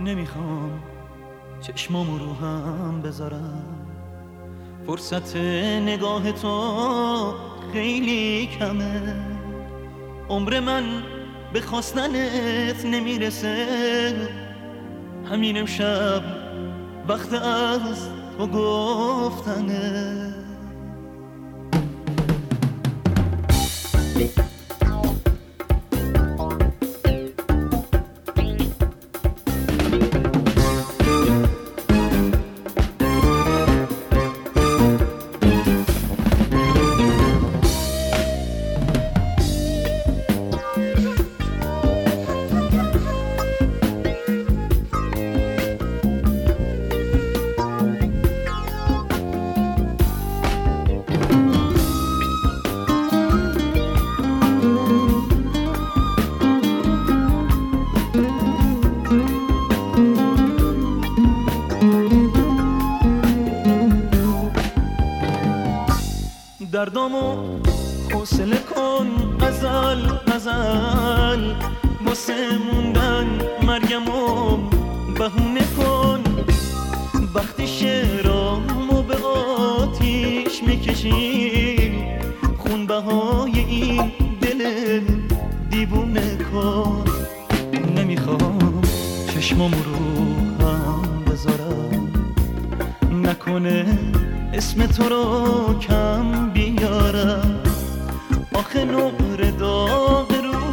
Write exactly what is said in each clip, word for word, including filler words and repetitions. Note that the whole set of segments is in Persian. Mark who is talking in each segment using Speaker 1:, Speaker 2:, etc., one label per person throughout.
Speaker 1: نمیخوام چشمامو رو هم بذارم، فرصت نگاه تو خیلی کمه، عمر من به خواستنت نمیرسه، همین امشب وقت از تو گفتنه. دردامو حوصله کن غزل غزل، واسه موندن مرگمو بهونه کن، وقتی شعرامو به آتیش میکشی خون بهای این دل دیوونه کن. نمیخوام چشمامو رو هم بذارم، نکنه اسم تو رو کم بیارم، آخه نقر داغ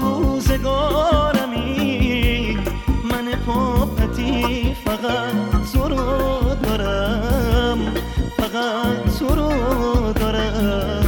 Speaker 1: روزگارمی، من پاپتی فقط تو رو دارم، فقط تو رو دارم.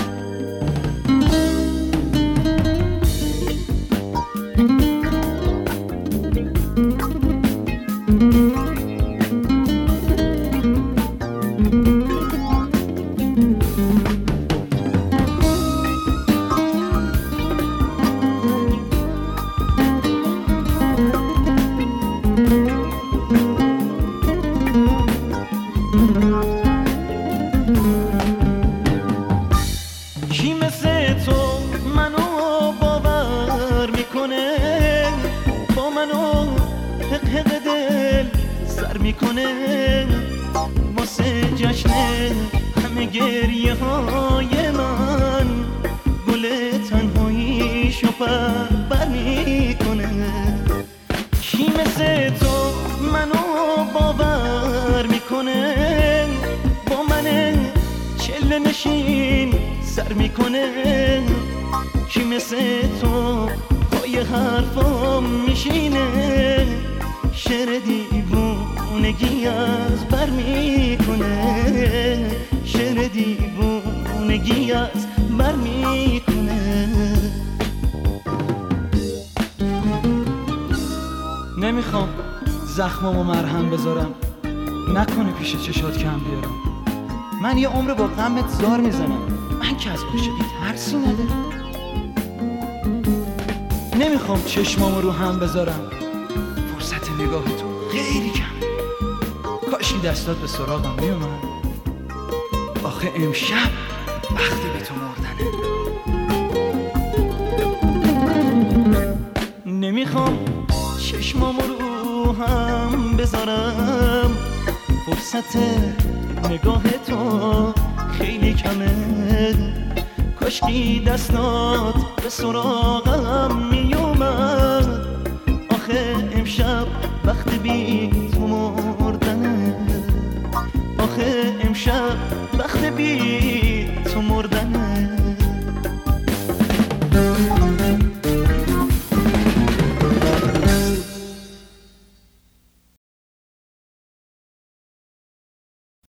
Speaker 1: کی مثل تو منو باور میکنه، با منو حق حق دل سر میکنه، واسه جشن همه گریه های من گل تنهاییشو پر بر میکنه. کی مثل تو منو باور میکنه، با من چله نشین سر میکنه، کی مثل تو پای حرفام میشینه، شعر دیوونگی از بر میکنه، شعر دیوونگی از بر میکنه. نمیخوام زخمامو مرهم بذارم، نکنه پیش چشات کم بیارم، من یه عمر با غمت زار میزنم، من که از عاشقی ترسی ندارم. نمیخوام چشمامو رو هم بذارم، فرصت نگاه تو خیلی کم، کاشکی دستات به سراغم میومد، آخه امشب وقت به تو مردنه. نمیخوام چشمامو رو هم بذارم، فرصت نگاه تو خیلی کمه، کاشکی دستات به سراغم میومد،